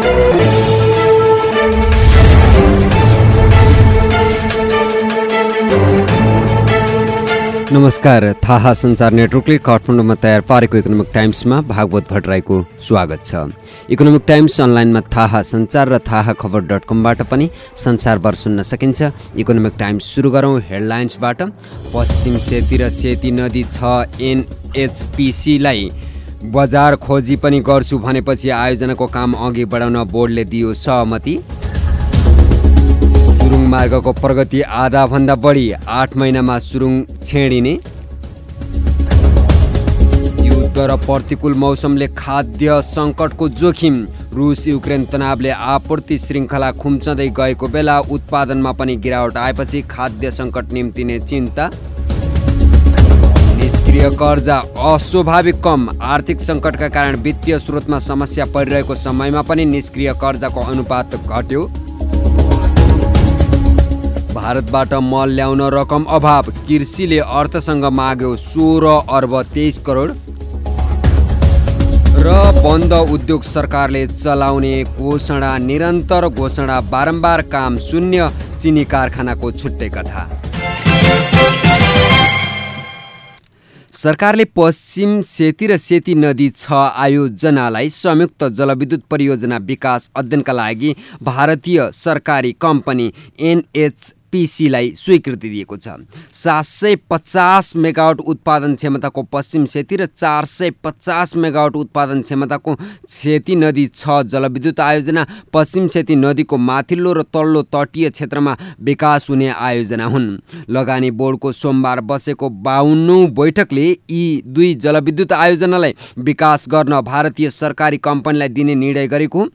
नमस्कार, थाहा सञ्चार नेटवर्कले काठमाडौँमा तयार पारेको इकोनोमिक टाइम्समा भागवत भट्टराईको स्वागत छ। इकोनोमिक टाइम्स अनलाइनमा थाहा सञ्चार र थाहा खबर.com-बाट पनि संसारभर सुन्न सकिन्छ। इकोनोमिक टाइम्स सुरु गरौँ हेडलाइन्सबाट। पश्चिम सेती र सेती नदी 6 NHPCलाई बजार खोजी पनि गर्छु भनेपछि आयोजनाको काम अघि बढाउन बोर्डले दियो सहमति। सुरुङ मार्गको प्रगति आधाभन्दा बढी, 8 महिनामा सुरुङ छेडिने। युद्ध र प्रतिकूल मौसमले खाद्य सङ्कटको जोखिम। रुस युक्रेन तनावले आपूर्ति श्रृङ्खला खुम्चँदै गएको बेला उत्पादनमा पनि गिरावट आएपछि खाद्य सङ्कट निम्तिने चिन्ता। निष्क्रिय कर्जा अस्वाभाविक कम। आर्थिक सङ्कटका कारण वित्तीय स्रोतमा समस्या परिरहेको समयमा पनि निष्क्रिय कर्जाको अनुपात घट्यो। भारतबाट मल ल्याउन रकम अभाव। कृषिले अर्थसँग माग्यो 16 अर्ब 23 करोड। र बन्द उद्योग सरकारले चलाउने घोषणा निरन्तर घोषणा बारम्बार काम शून्य। चिनी कारखानाको छुट्टै कथा। सरकारले पश्चिम सेती र सेती नदी 6 आयोजनालाई संयुक्त जलविद्युत परियोजना विकास अध्ययनका लागि भारतीय सरकारी कम्पनी NHPCलाई स्वीकृति दिएको छ। 750 मेगावाट उत्पादन क्षमताको पश्चिम सेती र 450 मेगावाट उत्पादन क्षमताको सेती नदी 6 जलविद्युत आयोजना पश्चिम सेती नदीको माथिल्लो र तल्लो तटीय क्षेत्रमा विकास हुने आयोजना हुन्। लगानी बोर्डको सोमबार बसेको 52औं बैठकले यी दुई जलविद्युत आयोजनालाई विकास गर्न भारतीय सरकारी कम्पनीलाई दिने निर्णय गरेको।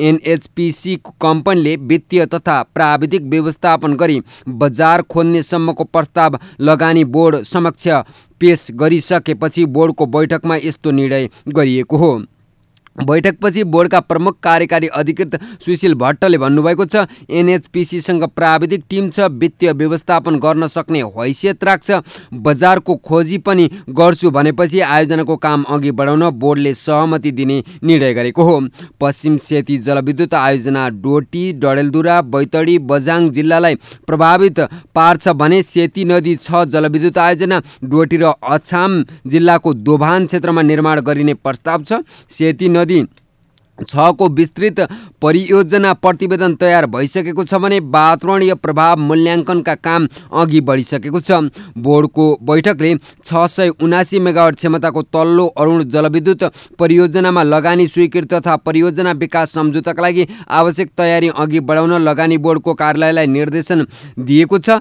NHPC कम्पनीले वित्तीय तथा प्राविधिक व्यवस्थापन गरी बजार खोल्ने सम्मको प्रस्ताव लगानी बोर्ड समक्ष पेश गरिसकेपछि बोर्डको बैठकमा यस्तो निर्णय गरिएको हो। बैठकपछि बोर्डका प्रमुख कार्यकारी अधिकृत सुशील भट्टले भन्नुभएको छ, NHPCसँग प्राविधिक टिम छ, वित्तीय व्यवस्थापन गर्न सक्ने हैसियत राख्छ, बजारको खोजी पनि गर्छु भनेपछि आयोजनाको काम अघि बढाउन बोर्डले सहमति दिने निर्णय गरेको हो। पश्चिम सेती जलविद्युत आयोजना डोटी, डडेलधुरा, बैतडी, बझाङ जिल्लालाई प्रभावित पार्छ भने सेती नदी 6 जलविद्युत आयोजना डोटी र अछाम जिल्लाको दोभान क्षेत्रमा निर्माण गरिने प्रस्ताव छ। सेती नदी 6 को विस्तृत परियोजना प्रतिवेदन तयार भइसकेको छ भने वातावरणीय प्रभाव मूल्याङ्कनका काम अघि बढिसकेको छ। बोर्डको बैठकले 679 मेगावाट क्षमताको तल्लो अरुण जलविद्युत परियोजनामा लगानी स्वीकृति तथा परियोजना विकास सम्झौताका लागि आवश्यक तयारी अघि बढाउन लगानी बोर्डको कार्यालयलाई निर्देशन दिएको छ।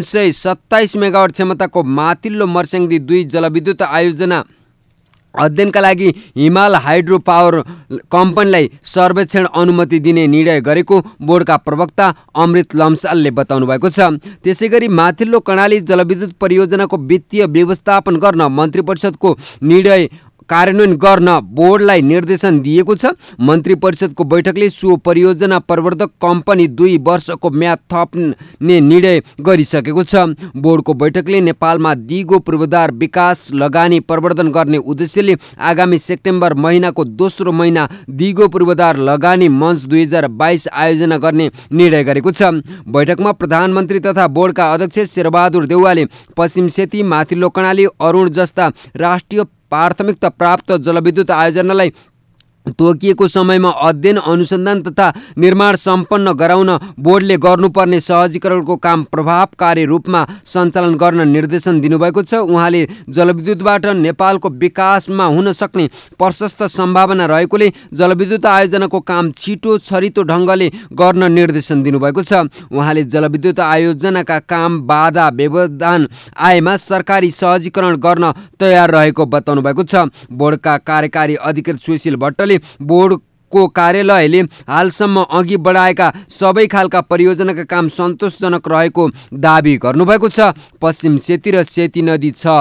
327 मेगावाट क्षमताको माथिल्लो मर्स्याङ्दी 2 जलविद्युत आयोजना अध्ययनका लागि हिमाल हाइड्रो पावर कम्पनीलाई सर्वेक्षण अनुमति दिने निर्णय गरेको बोर्डका प्रवक्ता अमृत लम्सालले बताउनु भएको छ। त्यसैगरी माथिल्लो कर्णाली जलविद्युत परियोजनाको वित्तीय व्यवस्थापन गर्न मन्त्री परिषदको निर्णय कार्यान्वयन गर्न बोर्डलाई निर्देशन दिएको छ। मन्त्री परिषदको बैठकले सो परियोजना प्रवर्धक कम्पनी 2 वर्षको म्याद थप्ने निर्णय गरिसकेको छ। बोर्डको बैठकले नेपालमा दिगो पूर्वाधार विकास लगानी प्रवर्धन गर्ने उद्देश्यले आगामी सेप्टेम्बर महिनाको दोस्रो महिना दिगो पूर्वाधार लगानी मञ्च 2022 आयोजना गर्ने निर्णय गरेको छ। बैठकमा प्रधानमन्त्री तथा बोर्डका अध्यक्ष शेरबहादुर देउवाले पश्चिम सेती, माथिल्लो कर्णाली, अरुण जस्ता राष्ट्रिय प्राथमिकता प्राप्त जलविद्युत आयोजनालाई तोकिएको समयमा अध्ययन, अनुसन्धान तथा निर्माण सम्पन्न गराउन बोर्डले गर्नुपर्ने सहजीकरणको काम प्रभावकारी रूपमा सञ्चालन गर्न निर्देशन दिनुभएको छ। उहाँले जलविद्युतबाट नेपालको विकासमा हुन सक्ने प्रशस्त सम्भावना रहेकोले जलविद्युत आयोजनाको काम छिटो छरितो ढङ्गले गर्न निर्देशन दिनुभएको छ। उहाँले जलविद्युत आयोजनाका काम बाधा व्यवधान आएमा सरकारी सहजीकरण गर्न तयार रहेको बताउनु भएको छ। बोर्डका कार्यकारी अधिकृत सुशील भट्टले बोर्डको कार्यालयले हालसम्म अघि बढाएका सबै खालका परियोजनाका काम सन्तोषजनक रहेको दाबी गर्नुभएको छ। पश्चिम सेती र सेती नदी 6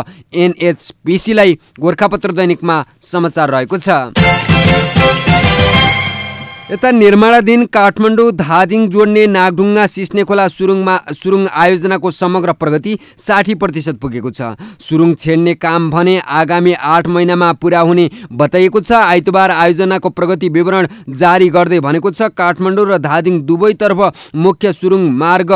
NHPCलाई गोरखापत्र दैनिकमा समाचार रहेको छ। यता निर्माणाधीन काठमाडौँ धादिङ जोड्ने नागढुङ्गा सिस्ने खोला सुरुङ आयोजनाको समग्र प्रगति 60% पुगेको छ। सुरुङ छेड्ने काम भने आगामी 8 महिनामा पुरा हुने बताइएको छ। आइतबार आयोजनाको प्रगति विवरण जारी गर्दै भनेको छ, काठमाडौँ र धादिङ दुवैतर्फ मुख्य सुरुङ मार्ग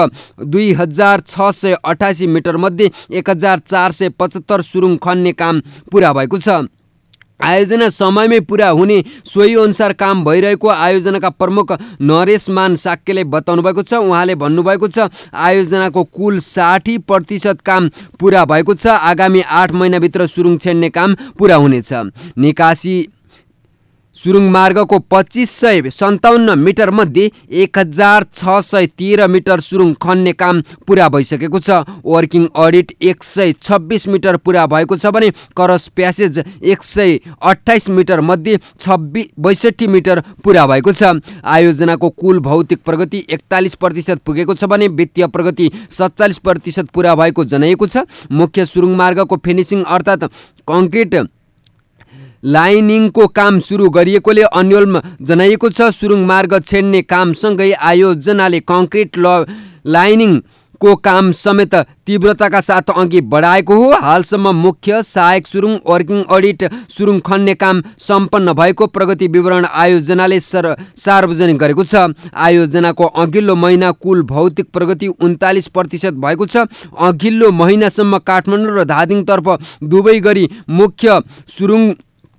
2688 मिटर मध्ये 1475 सुरुङ खन्ने काम पुरा भएको छ। आयोजना समयमै पुरा हुने सोही अनुसार काम भइरहेको आयोजनाका प्रमुख नरेश मान साक्यले बताउनु भएको छ। उहाँले भन्नुभएको छ, आयोजनाको कुल 60% काम पुरा भएको छ। आगामी 8 महिनाभित्र सुरुङ छेड्ने काम पुरा हुनेछ। निकासी सुरुङ मार्गको 2557 मिटर मध्ये 1613 मिटर सुरुङ खन्ने काम पुरा भइसकेको छ। वर्किङ अडिट 126 मिटर पुरा भएको छ भने क्रस प्यासेज 128 मिटर मध्ये 62 मिटर पुरा भएको छ। आयोजनाको कुल भौतिक प्रगति 41% पुगेको छ भने वित्तीय प्रगति 47% पुरा भएको जनाइएको छ। मुख्य सुरुङ मार्गको फिनिसिङ अर्थात् कङ्क्रिट लाइनिङको काम सुरु गरिएकोले अन्योलमा जनाइएको छ। सुरुङ मार्ग छेड्ने कामसँगै आयोजनाले कङ्क्रिट लाइनिङको काम समेत तीव्रताका साथ अघि बढाएको हो। हालसम्म मुख्य सहायक सुरुङ वर्किङ अडिट सुरुङ खन्ने काम सम्पन्न भएको प्रगति विवरण आयोजनाले सार्वजनिक गरेको छ। आयोजनाको अघिल्लो महिना कुल भौतिक प्रगति 39% भएको छ। अघिल्लो महिनासम्म काठमाडौँ र धादिङतर्फ दुवै गरी मुख्य सुरुङ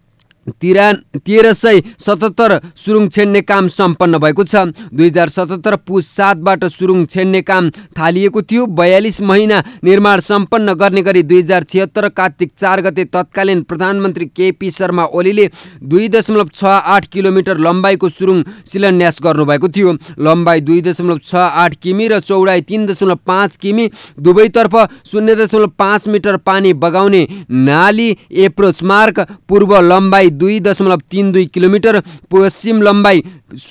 1377 सुरुङ छेड्ने काम सम्पन्न भएको छ। 2077 पुस 7बाट सुरुङ छेड्ने काम थालिएको थियो। 42 महिना निर्माण सम्पन्न गर्ने गरी 2076 कार्तिक 4 गते तत्कालीन प्रधानमन्त्री केपी शर्मा ओलीले 2.68 किलोमिटर लम्बाइको सुरुङ शिलान्यास गर्नुभएको थियो। लम्बाइ 2.68 किमी र चौडाइ 3.5 किमी, दुवैतर्फ 0.5 मिटर पानी बगाउने नाली एप्रोच मार्ग, पूर्व लम्बाइ 2.32 किलोमिटर, पश्चिम लम्बाइ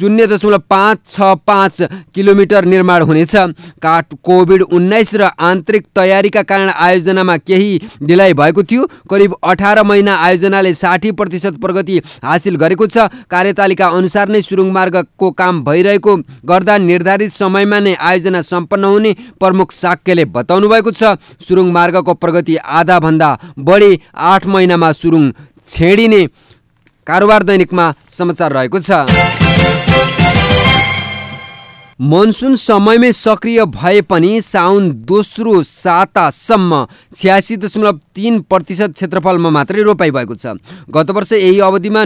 0.565 किलोमिटर निर्माण हुनेछ। कोभिड-19 र आन्तरिक तयारीका कारण आयोजनामा केही ढिलाइ भएको थियो। करिब 18 महिना आयोजनाले 60% प्रगति हासिल गरेको छ। कार्यतालिका अनुसार नै सुरुङ मार्गको काम भइरहेको गर्दा निर्धारित समयमा नै आयोजना सम्पन्न हुने प्रमुख साक्यले बताउनु भएको छ। सुरुङ मार्गको प्रगति आधा भन्दा बढी 8 महिनामा सुरुङ छेडिने कारोबार दैनिकमा समाचार रहेको छ। मनसुन समयमै सक्रिय भए पनि साउन दोस्रो सातासम्म 86.3% क्षेत्रफलमा मात्रै रोपाइ भएको छ। गत वर्ष यही अवधिमा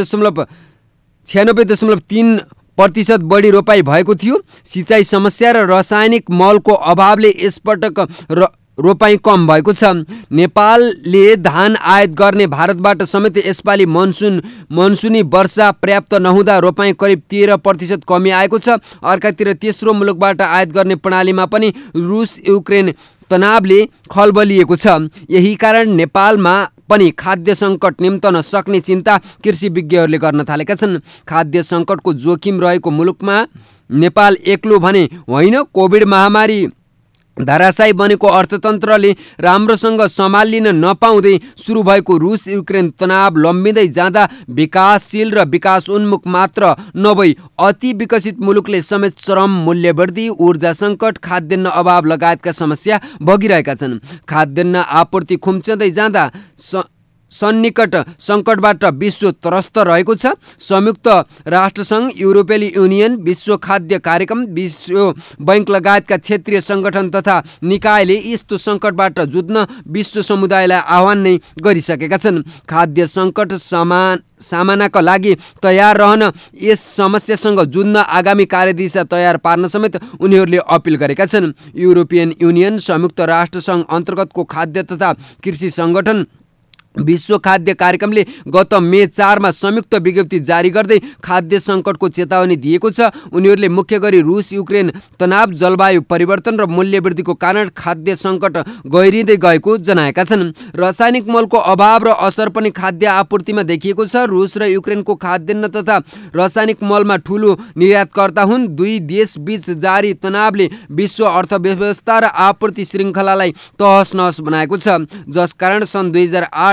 96.3% बढी रोपाइ भएको थियो। सिँचाइ समस्या र रासायनिक मलको अभावले यसपटक रोपाइ कम भएको छ। नेपालले धान आयात गर्ने भारतबाट समेत यसपालि मनसुनी वर्षा पर्याप्त नहुँदा रोपाइ करिब 13% कमी आएको छ। अर्कातिर तेस्रो मुलुकबाट आयात गर्ने प्रणालीमा पनि रुस युक्रेन तनावले खलबलिएको छ। यही कारण नेपालमा पनि खाद्य सङ्कट निम्तन सक्ने चिन्ता कृषि विज्ञहरूले गर्न थालेका छन्। खाद्य सङ्कटको जोखिम रहेको मुलुकमा नेपाल एक्लो भने होइन। कोभिड महामारी धाराशायी बनेको अर्थतन्त्रले राम्रोसँग सम्हालिन नपाउँदै सुरु भएको रुस युक्रेन तनाव लम्बिँदै जाँदा विकासशील र विकास उन्मुख मात्र नभई अति विकसित मुलुकले समेत चरम मूल्य वृद्धि, ऊर्जा सङ्कट, खाद्यान्न अभाव लगायतका समस्या भोगिरहेका छन्। खाद्यान्न आपूर्ति खुम्चँदै जाँदा सन्निकट सङ्कटबाट विश्व त्रस्त रहेको छ। संयुक्त राष्ट्रसङ्घ, युरोपेली युनियन, विश्व खाद्य कार्यक्रम, विश्व बैंक लगायतका क्षेत्रीय सङ्गठन तथा निकायले यस्तो सङ्कटबाट जुझ्न विश्व समुदायलाई आह्वान नै गरिसकेका छन्। खाद्य सङ्कट सामनाका लागि तयार रहन, यस समस्यासँग जुझ्न आगामी कार्यदिशा तयार पार्न समेत उनीहरूले अपिल गरेका छन्। युरोपियन युनियन, संयुक्त राष्ट्रसङ्घ अन्तर्गतको खाद्य तथा कृषि सङ्गठन विश्व खाद्य कार्यक्रमले गत मे 4मा संयुक्त विज्ञप्ति जारी गर्दै खाद्य सङ्कटको चेतावनी दिएको छ। उनीहरूले मुख्य गरी रुस युक्रेन तनाव, जलवायु परिवर्तन र मूल्य वृद्धिको कारण खाद्य सङ्कट गहिरिँदै गएको जनाएका छन्। रासायनिक मलको अभाव र असर पनि खाद्य आपूर्तिमा देखिएको छ। रुस र युक्रेनको खाद्यान्न तथा रासायनिक मलमा ठूलो निर्यातकर्ता हुन्। दुई देशबीच जारी तनावले विश्व अर्थव्यवस्था र आपूर्ति श्रृङ्खलालाई तहस नहस बनाएको छ, जसकारण सन् 2008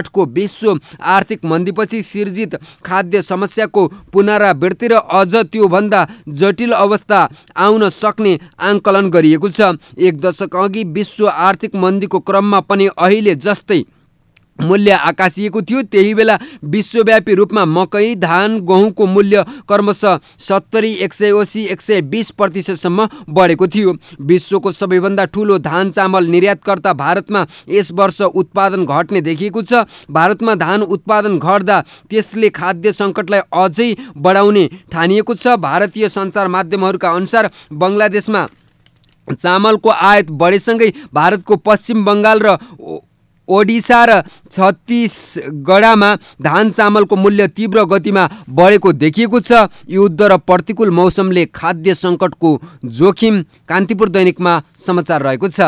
2008को विश्व आर्थिक मन्दीपछि सिर्जित खाद्य समस्याको पुनरावृत्ति र अझ त्योभन्दा जटिल अवस्था आउन सक्ने आंकलन गरिएको छ। एक दशक अघि विश्व आर्थिक मन्दीको क्रममा पनि अहिले जस्तै मूल्य आकाशिएको थियो। त्यही बेला विश्वव्यापी रूपमा मकै, धान, गहुँको मूल्य क्रमशः 70, 180, 120% बढेको थियो। विश्वको सबैभन्दा ठूलो धान चामल निर्यातकर्ता भारतमा यस वर्ष उत्पादन घट्ने देखिएको छ। भारतमा धान उत्पादन घट्दा त्यसले खाद्य सङ्कटलाई अझै बढाउने ठानिएको छ। भारतीय सञ्चार माध्यमहरूका अनुसार बङ्गलादेशमा चामलको आयात बढेसँगै भारतको पश्चिम बङ्गाल र ओडिसा र छत्तीसगढमा धान चामलको मूल्य तीव्र गतिमा बढेको देखिएको छ। युद्ध र प्रतिकूल मौसमले खाद्य सङ्कटको जोखिम। कान्तिपुर दैनिकमा समाचार रहेको छ।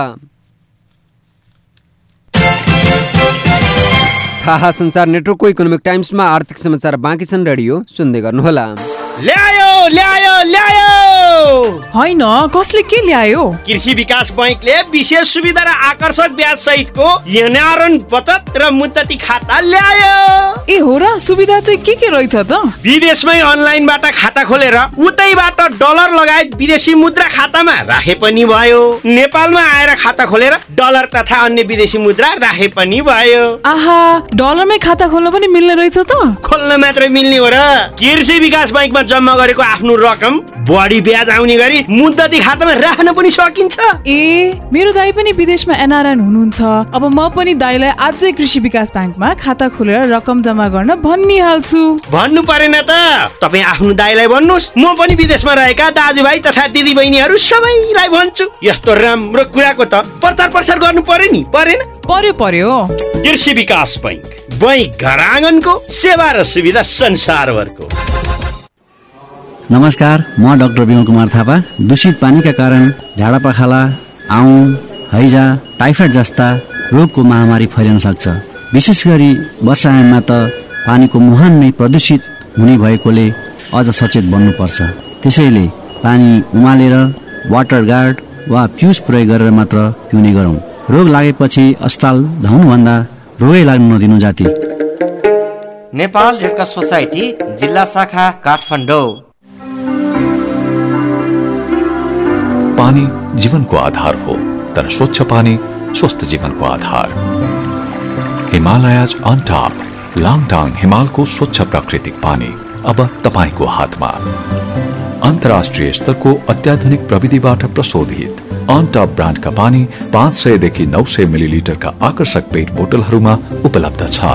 थाहा सञ्चार नेटवर्कको इकोनोमिक टाइम्समा आर्थिक समाचार बाँकी छन्। रेडियो सुन्दै गर्नुहोला। ल्यायो ल्यायो ल्यायो हैन, कसले के ल्यायो? कृषि विकास बैंकले विशेष सुविधा र आकर्षक ब्याज सहितको यनारण बचत र मुद्दती खाता ल्यायो। ए हो र, सुविधा चाहिँ के रहेछ त? विदेशमै अनलाइनबाट खाता खोलेर उतैबाट डलर लगायत विदेशी मुद्रा खातामा राखे पनि भयो। नेपालमा आएर खाता खोलेर डलर तथा अन्य विदेशी मुद्रा राखे पनि भयो। आहा, डलरमै खाता खोल्न पनि मिल्ने रहेछ त? खोल्न मात्रै मिल्ने हो र? कृषि विकास बैंकमा जम्मा गरेको आफ्नो रकम बढी ब्याज आउने गरी मुद्दती खातामा राख्न पनि सकिन्छ। ए, मेरो दाइ पनि विदेशमा एनआरएन हुनुहुन्छ। अब म पनि दाइलाई आजै कृषि विकास बैंकमा खाता खोलेर रकम जम्मा गर्न भनिहाल्छु। भन्नु परेन त? तपाई आफ्नो दाइलाई भन्नुस्, म पनि विदेशमा रहेका दाजुभाइ तथा दिदी बहिनीहरू सबैलाई भन्छु। यस्तो राम्रो कुराको त प्रचार प्रसार गर्नु पर्यो नि, परेन? पर्यो। कृषि विकास बैंक, बैंक घर आँगनको सेवा र सुविधा संसारभरको। नमस्कार, म डाक्टर विमल कुमार थापा। दूषित पानीका कारण झाडापखाला, आउँ, हैजा, टाइफाइड जस्ता रोगको महामारी फैलिन सक्छ। विशेष गरी वर्षायाममा त पानीको मुहान नै प्रदूषित हुने भएकोले अझ सचेत बन्नुपर्छ। त्यसैले पानी उमालेर वाटर गार्ड वा फ्युज प्रयोग गरेर मात्र पिउने गरौँ। रोग लागेपछि अस्पताल धाउनुभन्दा रोगै लाग्नु नदिनु जाति। नेपाल रेड क्रस सोसाइटी जिल्ला शाखा काठमाडौँ। पानी जीवनको आधार हो, तर स्वच्छ पानी स्वस्थ जीवनको आधार। हिमालयज अन टप लाङटाङ हिमालको स्वच्छ प्राकृतिक पानी अब तपाईको हातमा। अन्तर्राष्ट्रिय स्तरको अत्याधुनिक प्रविधिबाट प्रशोधित अन टप ब्रान्डका पानी 500 देखि 900 मिलिलिटरका आकर्षक पेट बोतलहरूमा उपलब्ध छ।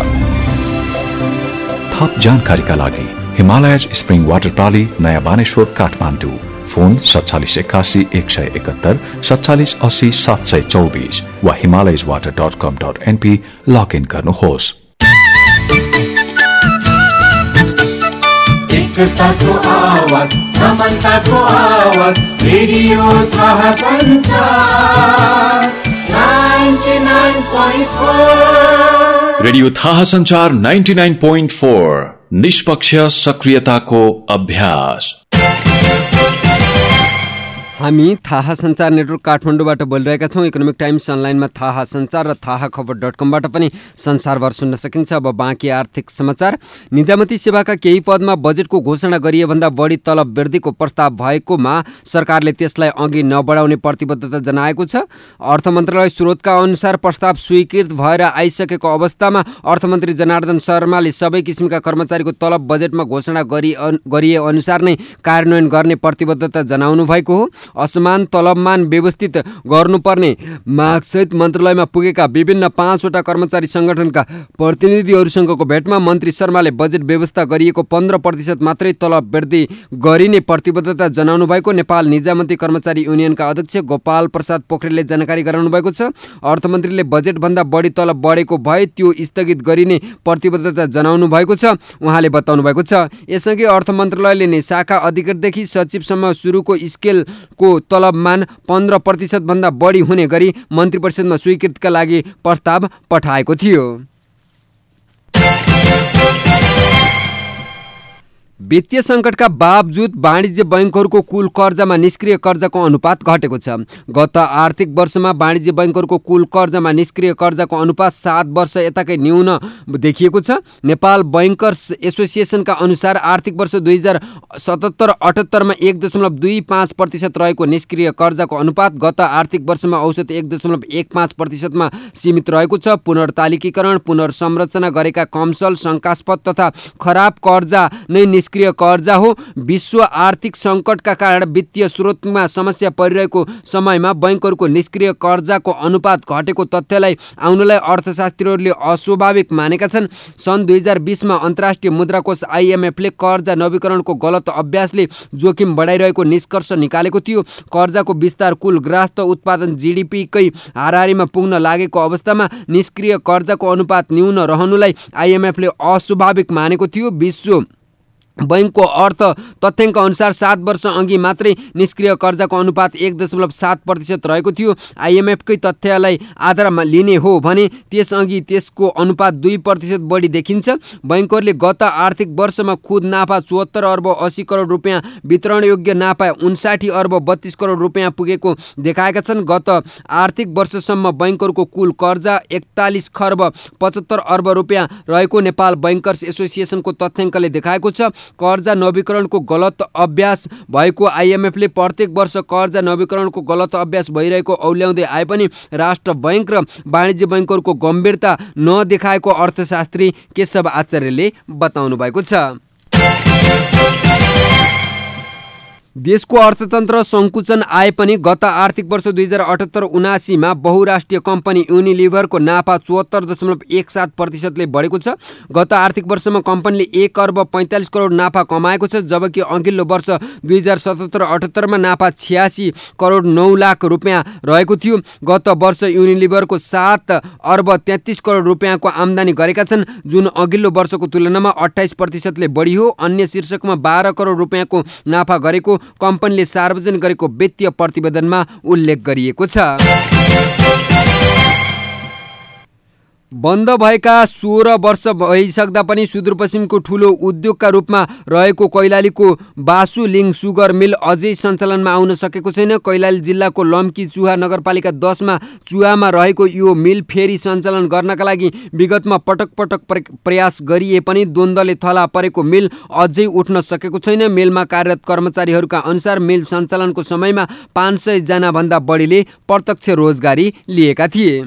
थप जानकारीका लागि हिमालयज स्प्रिङ वाटर प्रणाली, नयाँ बानेश्वर, काठमाडौँ। फोन 4781 171 47 80 724 वा himalayaswater.com.np लगइन गर्नुहोस्। एकताको आवाज, समानताको आवाज, रेडियो थाहा सञ्चार 99.4। रेडियो थाहा सञ्चार 99.4 निष्पक्ष सक्रियताको अभ्यास। हामी थाहा सञ्चार नेटवर्क काठमाडौँबाट बोलिरहेका छौँ। इकोनोमिक टाइम्स अनलाइनमा थाहा सञ्चार र थाहाखबर.com-बाट पनि संसारभर सुन्न सकिन्छ। अब बाँकी आर्थिक समाचार। निजामती सेवाका केही पदमा बजेटको घोषणा गरिएभन्दा बढी तलब वृद्धिको प्रस्ताव भएकोमा सरकारले त्यसलाई अघि नबढाउने प्रतिबद्धता जनाएको छ। अर्थ मन्त्रालय स्रोतका अनुसार प्रस्ताव स्वीकृत भएर आइसकेको अवस्थामा अर्थमन्त्री जनार्दन शर्माले सबै किसिमका कर्मचारीको तलब बजेटमा घोषणा गरिए अनुसार नै कार्यान्वयन गर्ने प्रतिबद्धता जनाउनु भएको हो। असमान तलबमान व्यवस्थित गर्नुपर्ने मागसहित मन्त्रालयमा पुगेका विभिन्न 5वटा कर्मचारी संगठनका प्रतिनिधिहरूसँगको भेटमा मन्त्री शर्माले बजेट व्यवस्था गरिएको 15% मात्रै तलब वृद्धि गरिने प्रतिबद्धता जनाउनु भएको नेपाल निजामती कर्मचारी युनियनका अध्यक्ष गोपाल प्रसाद पोखरेलले जानकारी गराउनु भएको छ। अर्थमन्त्रीले बजेटभन्दा बढी तलब बढेको भए त्यो स्थगित गरिने प्रतिबद्धता जनाउनु भएको छ। उहाँले बताउनु भएको छ, यसअघि अर्थ मन्त्रालयले नै शाखा अधिकृतदेखि सचिवसम्म सुरुको स्केल को तलबमान 15% भन्दा बढी हुने गरी मन्त्री परिषदमा स्वीकृतिका लागि प्रस्ताव पठाएको थियो। वित्तीय सङ्कटका बावजुद वाणिज्य बैङ्कहरूको कुल कर्जामा निष्क्रिय कर्जाको अनुपात घटेको छ। गत आर्थिक वर्षमा वाणिज्य बैङ्कहरूको कुल कर्जामा निष्क्रिय कर्जाको अनुपात 7 वर्ष यताकै न्यून देखिएको छ। नेपाल बैङ्कर्स एसोसिएसनका अनुसार आर्थिक वर्ष 2077-78 मा 1.25% रहेको निष्क्रिय कर्जाको अनुपात गत आर्थिक वर्षमा औसत 1.15% मा सीमित रहेको छ। पुनर्तालिकीकरण, पुनर्संरचना गरेका कमसल, शङ्कास्पद तथा खराब कर्जा नै निष्क्रिय कर्जा हो। विश्व आर्थिक सङ्कटका कारण वित्तीय स्रोतमा समस्या परिरहेको समयमा बैङ्कहरूको निष्क्रिय कर्जाको अनुपात घटेको तथ्यलाई आउनलाई अर्थशास्त्रीहरूले अस्वाभाविक मानेका छन्। सन् 2020 मा अन्तर्राष्ट्रिय मुद्राकोष IMF ले कर्जा नवीकरणको गलत अभ्यासले जोखिम बढाइरहेको निष्कर्ष निकालेको थियो। कर्जाको विस्तार कुल ग्राहस्थ उत्पादन GDP कै हाराहारीमा पुग्न लागेको अवस्थामा निष्क्रिय कर्जाको अनुपात न्यून रहनुलाई IMF ले अस्वाभाविक मानेको थियो। विश्व बैङ्कको अर्थ तथ्याङ्क अनुसार 7 वर्ष अघि मात्रै निष्क्रिय कर्जाको अनुपात 1.7% रहेको थियो। IMF कै तथ्यलाई आधारमा लिने हो भने त्यसअघि त्यसको अनुपात 2% बढी देखिन्छ। बैङ्कहरूले गत आर्थिक वर्षमा खुद नाफा 74 अर्ब 80 करोड रुपियाँ, वितरणयोग्य नाफा 59 अर्ब 32 करोड रुपियाँ पुगेको देखाएका छन्। गत आर्थिक वर्षसम्म बैङ्कहरूको कुल कर्जा 41 खर्ब 75 अर्ब रुपियाँ रहेको नेपाल बैङ्कर्स एसोसिएसनको तथ्याङ्कले देखाएको छ। कर्जा नवीकरणको गलत अभ्यास भएको IMF ले प्रत्येक वर्ष कर्जा नवीकरणको गलत अभ्यास भइरहेको औल्याउँदै आए पनि राष्ट्र बैङ्क र वाणिज्य बैङ्कहरूको गम्भीरता नदेखाएको अर्थशास्त्री केशव आचार्यले बताउनु भएको छ। देशको अर्थतन्त्र सङ्कुचन आए पनि गत आर्थिक वर्ष 2078-79 मा बहुराष्ट्रिय कम्पनी युनिलिभरको नाफा 74.17% ले बढेको छ। गत आर्थिक वर्षमा कम्पनीले 1 अर्ब 45 करोड नाफा कमाएको छ, जबकि अघिल्लो वर्ष 2077-78 मा नाफा 86 करोड 9 लाख रुपियाँ रहेको थियो। गत वर्ष युनिलिभरको 7 अर्ब 33 करोड रुपियाँको आम्दानी गरेका छन्, जुन अघिल्लो वर्षको तुलनामा 28% ले बढी हो। अन्य शीर्षकमा 12 करोड रुपियाँको नाफा गरेको कम्पनीले सार्वजनिक गरेको वित्तीय प्रतिवेदनमा उल्लेख गरिएको छ। बन्द भएका 16 वर्ष भइसक्दा पनि सुदूरपश्चिमको ठूलो उद्योगका रूपमा रहेको कैलालीको बासुलिङ सुगर मिल अझै सञ्चालनमा आउन सकेको छैन। कैलाली जिल्लाको लम्की चुहा नगरपालिका 10 मा चुहामा रहेको यो मिल फेरि सञ्चालन गर्नका लागि विगतमा पटक पटक प्रयास गरिए पनि द्वन्द्वले थला परेको मिल अझै उठ्न सकेको छैन। मिलमा कार्यरत कर्मचारीहरूका अनुसार मिल सञ्चालनको समयमा 500 जना भन्दा बढीले प्रत्यक्ष रोजगारी लिएका थिए।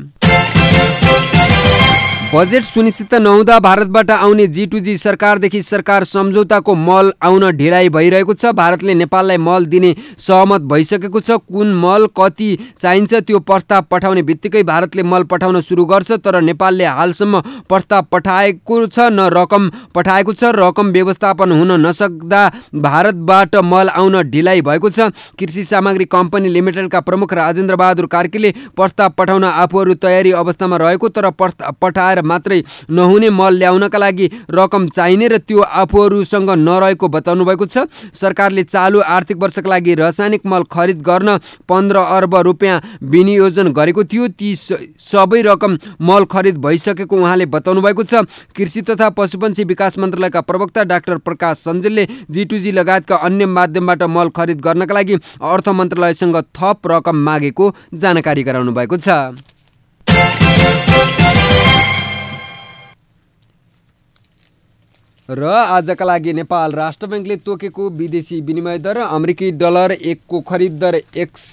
बजेट सुनिश्चित नहुँदा भारतबाट आउने G2G सरकारदेखि सरकार सम्झौताको मल आउन ढिलाइ भइरहेको छ। भारतले नेपाललाई मल दिने सहमत भइसकेको छ। कुन मल कति चाहिन्छ त्यो प्रस्ताव पठाउने बित्तिकै भारतले मल पठाउन सुरु गर्छ, तर नेपालले हालसम्म प्रस्ताव पठाएको छ न रकम पठाएको छ। रकम व्यवस्थापन हुन नसक्दा भारतबाट मल आउन ढिलाइ भएको छ। कृषि सामग्री कम्पनी लिमिटेडका प्रमुख राजेन्द्र बहादुर कार्कीले प्रस्ताव पठाउन आफूहरू तयारी अवस्थामा रहेको, तर प्रस्ताव पठाएर मात्रै नहुने मल ल्याउनका लागि रकम चाहिने र त्यो आफूहरूसँग नरहेको बताउनु भएको छ। सरकारले चालु आर्थिक वर्षका लागि रासायनिक मल खरिद गर्न 15 अर्ब रुपियाँ विनियोजन गरेको थियो। ती सबै रकम मल खरिद भइसकेको उहाँले बताउनु भएको छ। कृषि तथा पशुपन्छी विकास मन्त्रालयका प्रवक्ता डाक्टर प्रकाश सञ्जेलले G2G लगायतका अन्य माध्यमबाट मल खरिद गर्नका लागि अर्थ मन्त्रालयसँग थप रकम मागेको जानकारी गराउनु भएको छ। र आजका लागि नेपाल राष्ट्र बैंकले तोकेको विदेशी विनिमय दर अमेरिकी डलर 1 को खरिद दर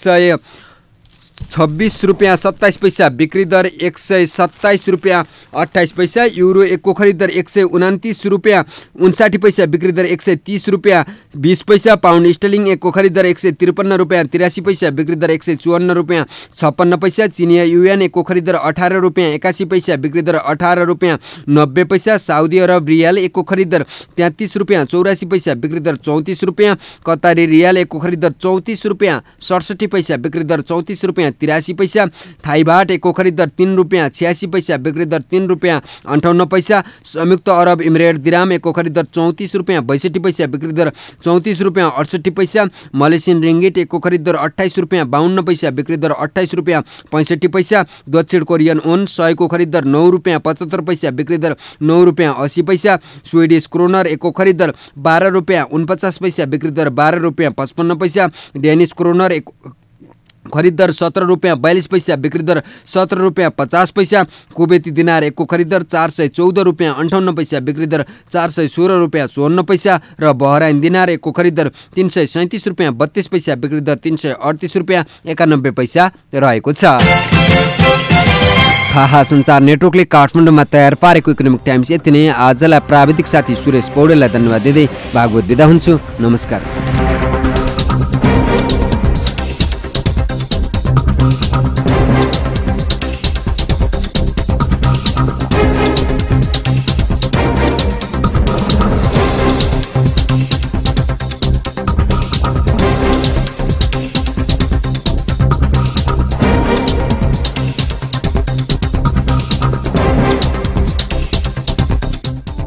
126 रुपियाँ 27 पैसा, बिक्री दर 127 रुपियाँ 28 पैसा। यूरो 1 को खरिद दर 129 रुपियाँ 59 पैसा, बिक्री दर 130 रुपियाँ 20 पैसा। पाउन्ड स्टर्लिङ 1 को खरिद दर 153 रुपियाँ 83 पैसा, बिक्री दर 154 रुपियाँ 56 पैसा। चिनिया युएन 1 को खरिद दर 18 रुपियाँ 81 पैसा, बिक्री दर 18 रुपियाँ 90 पैसा। साउदी अरब रियाल 1 को खरिद दर 33 रुपियाँ 84 पैसा, बिक्री दर 34 रुपियाँ। कतारी रियाल 1 को खरिद दर 34 रुपियाँ 67 पैसा, बिक्री दर 34 रुपियाँ रुपियाँ 83 पैसा, थाइबाट एको खरिद दर 3 रुपियाँ 86 पैसा, बिक्री दर 3 रुपियाँ 58 पैसा, संयुक्त अरब इमिरेट दिराम एको खरिद दर 34 रुपियाँ 62 पैसा, बिक्री दर 34 रुपियाँ 68 पैसा, मलेसियन रिङ्गिट एको खरिद दर 28 रुपियाँ 52 पैसा, बिक्री दर 28 रुपियाँ 65 पैसा, दक्षिण कोरियन ओन 100 को खरिद दर 9 रुपियाँ 75 पैसा, बिक्री दर 9 रुपियाँ 80 पैसा, स्विडिश क्रोनर एको खरिद दर 12 रुपियाँ 49 पैसा, बिक्री दर 12 रुपियाँ 55 पैसा, डेनिस क्रोनर एक खरिद दर 17 रुपियाँ 42 पैसा, बिक्री दर 17 रुपियाँ 50 पैसा, कुवेती दिनार एको खरिद दर 414 रुपियाँ 58 पैसा, बिक्री दर 416 रुपियाँ 54 पैसा र बहराइन दिनार एको खरिद दर 337 रुपियाँ 32 पैसा, बिक्री दर 338 रुपियाँ 91 पैसा रहेको छ। थाहा सञ्चार नेटवर्कले काठमाडौँमा तयार पारेको इकोनोमिक टाइम्स यति नै। आजलाई प्राविधिक साथी सुरेश पौडेललाई धन्यवाद दिँदै भागवत बिदा हुन्छु। नमस्कार।